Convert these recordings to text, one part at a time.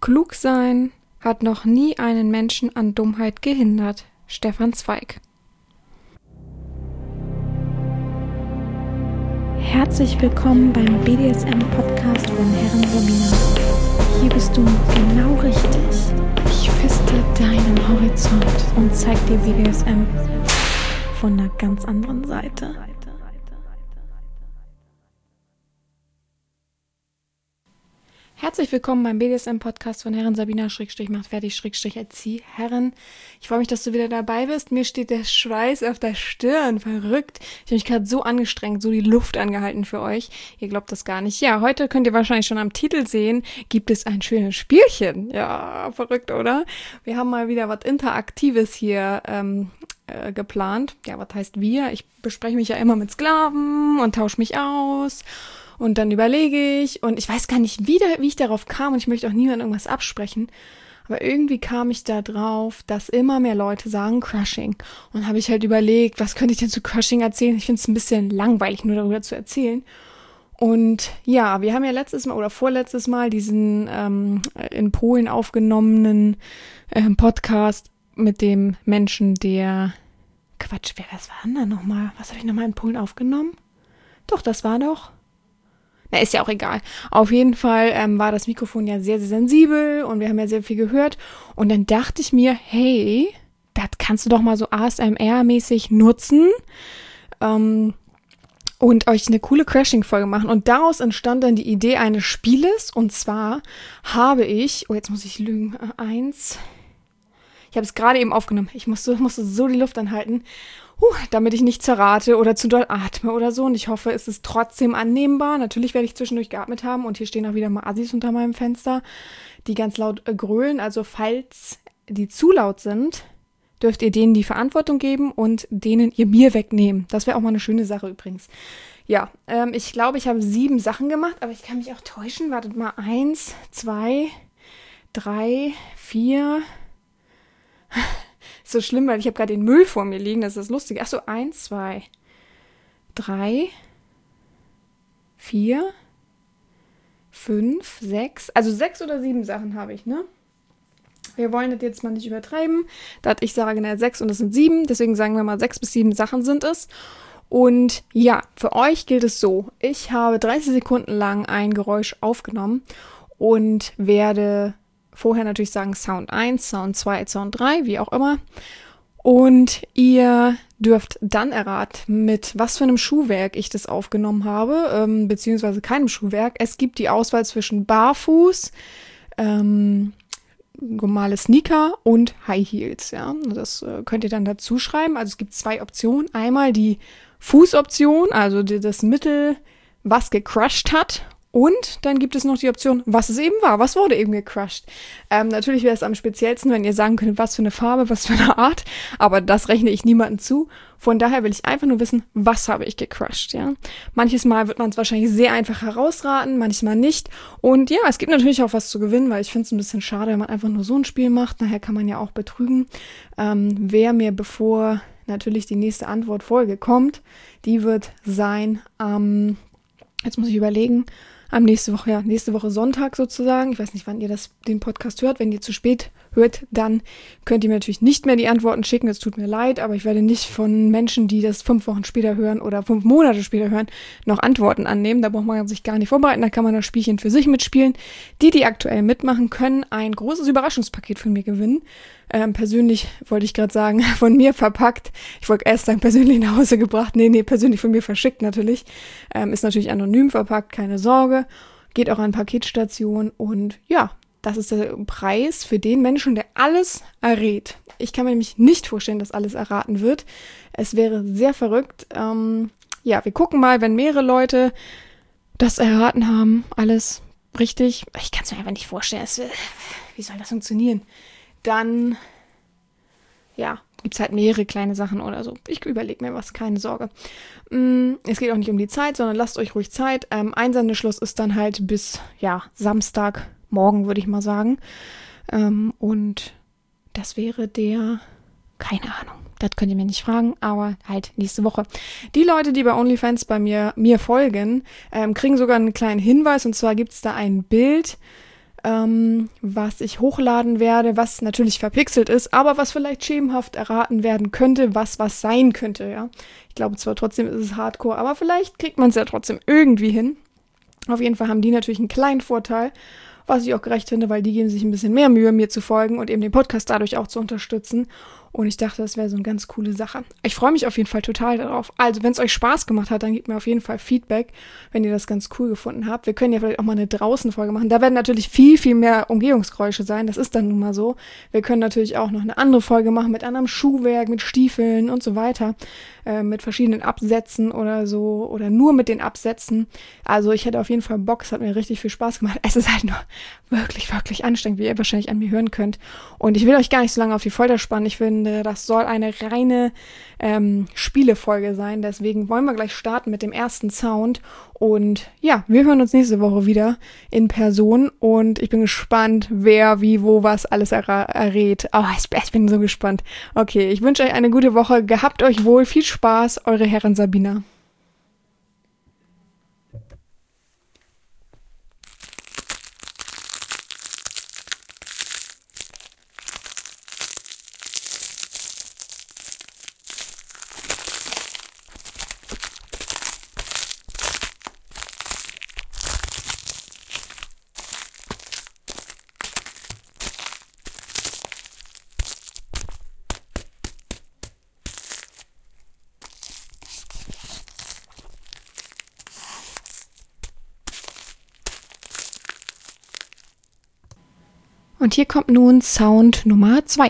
Klug sein hat noch nie einen Menschen an Dummheit gehindert. Stefan Zweig. Herzlich willkommen beim BDSM-Podcast von Herren Sabina. Hier bist du genau richtig. Ich feste deinen Horizont und zeig dir BDSM von einer ganz anderen Seite. Herzlich willkommen beim BDSM-Podcast von Herren Sabina /macht fertig /erzieh Herren. Ich freue mich, dass du wieder dabei bist. Mir steht der Schweiß auf der Stirn. Verrückt. Ich habe mich gerade so angestrengt, so die Luft angehalten für euch. Ihr glaubt das gar nicht. Ja, heute könnt ihr wahrscheinlich schon am Titel sehen, gibt es ein schönes Spielchen. Ja, verrückt, oder? Wir haben mal wieder was Interaktives hier geplant. Ja, was heißt wir? Ich bespreche mich ja immer mit Sklaven und tausche mich aus. Und dann überlege ich, und ich weiß gar nicht, wie ich darauf kam, und ich möchte auch niemandem irgendwas absprechen, aber irgendwie kam ich da drauf, dass immer mehr Leute sagen Crushing. Und habe ich halt überlegt, was könnte ich denn zu Crushing erzählen? Ich finde es ein bisschen langweilig, nur darüber zu erzählen. Und ja, wir haben ja letztes Mal oder vorletztes Mal diesen in Polen aufgenommenen Podcast mit dem Menschen, was war denn da nochmal? Was habe ich nochmal in Polen aufgenommen? Doch, das war doch... Na, ist ja auch egal. Auf jeden Fall war das Mikrofon ja sehr, sehr sensibel und wir haben ja sehr viel gehört. Und dann dachte ich mir, hey, das kannst du doch mal so ASMR-mäßig nutzen und euch eine coole Crashing-Folge machen. Und daraus entstand dann die Idee eines Spieles. Und zwar habe ich, jetzt muss ich lügen, ich habe es gerade eben aufgenommen. Ich musste so die Luft anhalten. Damit ich nicht zerrate oder zu doll atme oder so. Und ich hoffe, es ist trotzdem annehmbar. Natürlich werde ich zwischendurch geatmet haben. Und hier stehen auch wieder mal Assis unter meinem Fenster, die ganz laut grölen. Also falls die zu laut sind, dürft ihr denen die Verantwortung geben und denen ihr Bier wegnehmen. Das wäre auch mal eine schöne Sache übrigens. Ja, ich glaube, ich habe 7 Sachen gemacht, aber ich kann mich auch täuschen. Wartet mal, 1, 2, 3, 4... So schlimm, weil ich habe gerade den Müll vor mir liegen, das ist das Lustige. Achso, 1, 2, 3, 4, 5, 6. Also 6 oder 7 Sachen habe ich, ne? Wir wollen das jetzt mal nicht übertreiben. Da ich sage, 6 und es sind 7. Deswegen sagen wir mal 6 bis 7 Sachen sind es. Und ja, für euch gilt es so. Ich habe 30 Sekunden lang ein Geräusch aufgenommen und werde... vorher natürlich sagen Sound 1, Sound 2, Sound 3, wie auch immer. Und ihr dürft dann erraten, mit was für einem Schuhwerk ich das aufgenommen habe, beziehungsweise keinem Schuhwerk. Es gibt die Auswahl zwischen Barfuß, normale Sneaker und High Heels. Ja, das könnt ihr dann dazu schreiben. Also es gibt 2 Optionen. Einmal die Fußoption, also das Mittel, was gecrushed hat. Und dann gibt es noch die Option, was es eben war. Was wurde eben gecrushed? Natürlich wäre es am speziellsten, wenn ihr sagen könntet, was für eine Farbe, was für eine Art. Aber das rechne ich niemandem zu. Von daher will ich einfach nur wissen, was habe ich gecrushed, ja? Manches Mal wird man es wahrscheinlich sehr einfach herausraten, manchmal nicht. Und ja, es gibt natürlich auch was zu gewinnen, weil ich finde es ein bisschen schade, wenn man einfach nur so ein Spiel macht. Nachher kann man ja auch betrügen. Wer mir, bevor natürlich die nächste Antwortfolge kommt, die wird sein jetzt muss ich überlegen, nächste Woche Sonntag sozusagen. Ich weiß nicht, wann ihr den Podcast hört. Wenn ihr zu spät hört, dann könnt ihr mir natürlich nicht mehr die Antworten schicken. Das tut mir leid, aber ich werde nicht von Menschen, die das 5 Wochen später hören oder 5 Monate später hören, noch Antworten annehmen. Da braucht man sich gar nicht vorbereiten. Da kann man das Spielchen für sich mitspielen. Die aktuell mitmachen, können ein großes Überraschungspaket von mir gewinnen. Persönlich wollte ich gerade sagen, von mir verpackt. Ich wollte erst sagen, persönlich nach Hause gebracht. Nee, persönlich von mir verschickt natürlich. Ist natürlich anonym verpackt, keine Sorge. Geht auch an Paketstation und ja, das ist der Preis für den Menschen, der alles errät. Ich kann mir nämlich nicht vorstellen, dass alles erraten wird. Es wäre sehr verrückt. Ja, wir gucken mal, wenn mehrere Leute das erraten haben, alles richtig. Ich kann es mir einfach nicht vorstellen. Wie soll das funktionieren? Dann, ja, gibt es halt mehrere kleine Sachen oder so. Ich überlege mir was, keine Sorge. Es geht auch nicht um die Zeit, sondern lasst euch ruhig Zeit. Einsendeschluss ist dann halt bis, Samstagmorgen, würde ich mal sagen. Und das wäre keine Ahnung. Das könnt ihr mir nicht fragen, aber halt nächste Woche. Die Leute, die bei OnlyFans bei mir folgen, kriegen sogar einen kleinen Hinweis. Und zwar gibt es da ein Bild was ich hochladen werde, was natürlich verpixelt ist, aber was vielleicht schemenhaft erraten werden könnte, was sein könnte, ja. Ich glaube zwar trotzdem ist es Hardcore, aber vielleicht kriegt man es ja trotzdem irgendwie hin. Auf jeden Fall haben die natürlich einen kleinen Vorteil, was ich auch gerecht finde, weil die geben sich ein bisschen mehr Mühe, mir zu folgen und eben den Podcast dadurch auch zu unterstützen. Und ich dachte, das wäre so eine ganz coole Sache. Ich freue mich auf jeden Fall total darauf. Also, wenn es euch Spaß gemacht hat, dann gebt mir auf jeden Fall Feedback, wenn ihr das ganz cool gefunden habt. Wir können ja vielleicht auch mal eine Draußen-Folge machen. Da werden natürlich viel, viel mehr Umgehungsgeräusche sein. Das ist dann nun mal so. Wir können natürlich auch noch eine andere Folge machen mit anderem Schuhwerk, mit Stiefeln und so weiter. Mit verschiedenen Absätzen oder so. Oder nur mit den Absätzen. Also, ich hätte auf jeden Fall Bock. Es hat mir richtig viel Spaß gemacht. Es ist halt nur wirklich, wirklich anstrengend, wie ihr wahrscheinlich an mir hören könnt. Und ich will euch gar nicht so lange auf die Folter spannen. Ich finde, das soll eine reine Spielefolge sein. Deswegen wollen wir gleich starten mit dem ersten Sound. Und ja, wir hören uns nächste Woche wieder in Person. Und ich bin gespannt, wer, wie, wo, was alles errät. Oh, ich bin so gespannt. Okay, ich wünsche euch eine gute Woche. Gehabt euch wohl. Viel Spaß. Eure Herren Sabina. Und hier kommt nun Sound Nummer 2.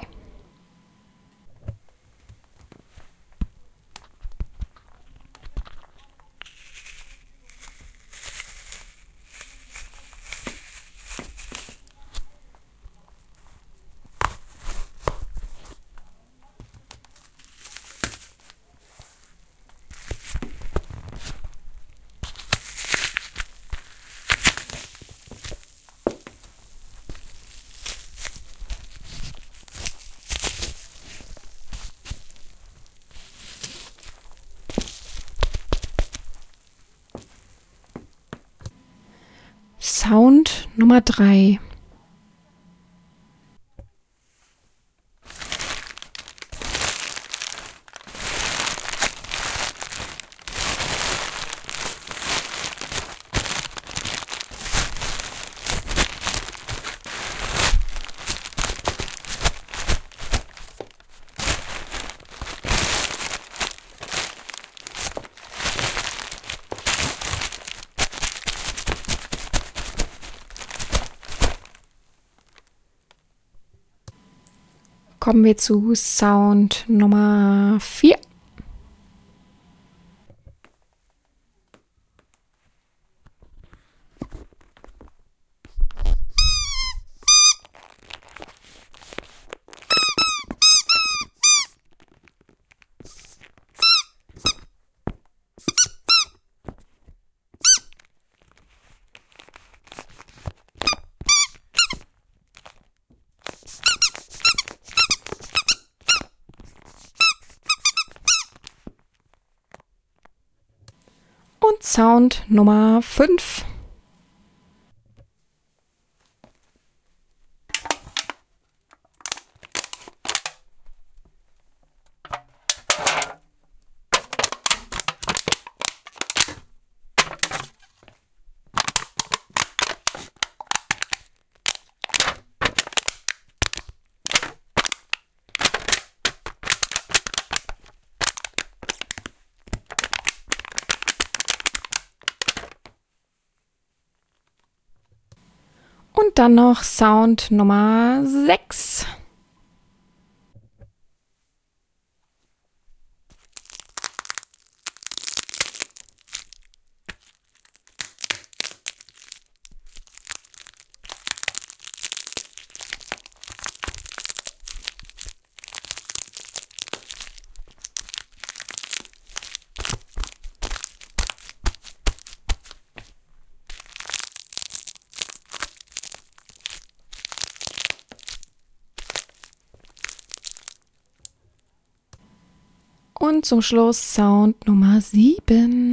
Sound Nummer 3. Kommen wir zu Sound Nummer 4. Und Sound Nummer 5. Und dann noch Sound Nummer 6. Und zum Schluss Sound Nummer 7.